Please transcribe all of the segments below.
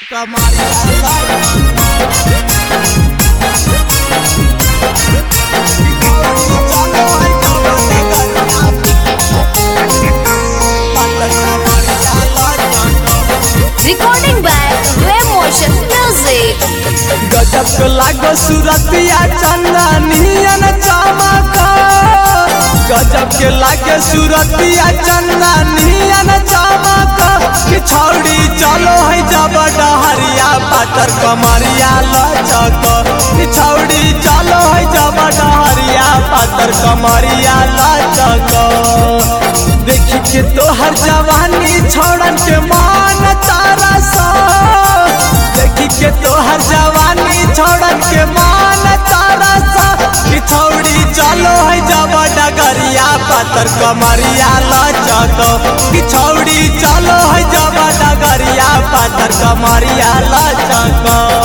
Recording by Wave Motion Music. गजब लागो सूरतिया चंदनियन चमका, गजब के लागे सूरतिया चंदनियन चमका। कि छौड़ी चलो है जब डहरिया पातर कमरिया लचक। कि छौड़ी चलो है जब डहरिया पातर कमरिया लचक। देखी के तोहर जवानी छोड़न के मान तारा सा, देखी के तोहर जवानी छोड़न के मान तारा सा। कि छौड़ी चलो है जब डगरिया पातर कमरिया लचक। कि छौड़ी चलो है जब डगरिया पातर कमरिया लचक।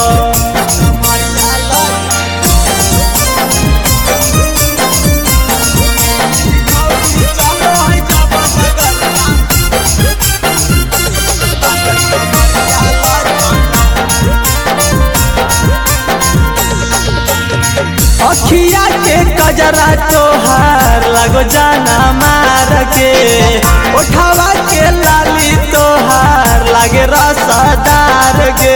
अखिया के कजरा तोहार लगो जाना मार के, उठावा के लाली तोहार लागे रसदार गे।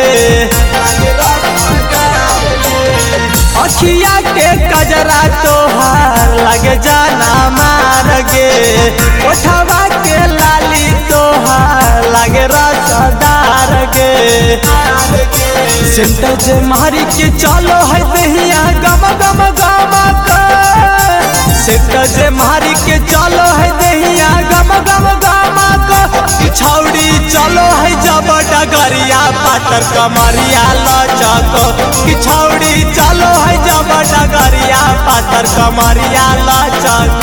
अखिया के कजरा तोहार लगे जाना मार गे, उठावा के लाली तोहार लागे रसदार गे। सेंटर जे मारी के चलो है दहिया गम गम गमका, सेंटर जे मारी के चलो है दहिया गम गम गमका। कि छौड़ी चलो है जब डगरिया पातर कमरिया लचक। कि छौड़ी चलो है जब डगरिया पातर कमरिया लचक।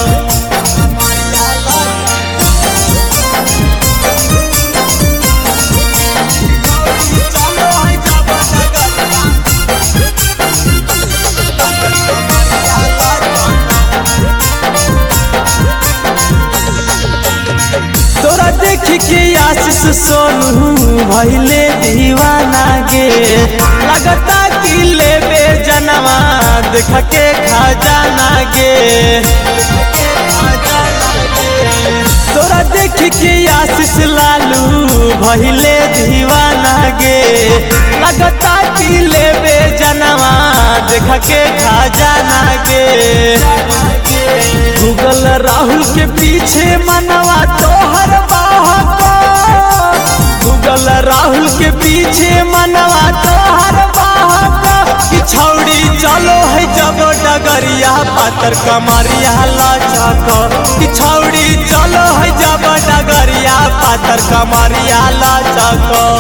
तोरा देखी के आशीष सोनू भइले दीवाना गे, लगता कि लेबे जनवा देख के खजाना गे। तोरा देखी के आशीष लालू भइले दीवाना गे, लगता कि लेबे जनवा देख के खजाना गे। गूगल राहुल के पीछे मनवा तोहर बहका, गूगल राहुल के पीछे मनवा तोहर बहका। कि छौड़ी चलो है जब डगरिया पातर कमरिया लचक। कि छौड़ी चलो है जब डगरिया पातर कमरिया लचक।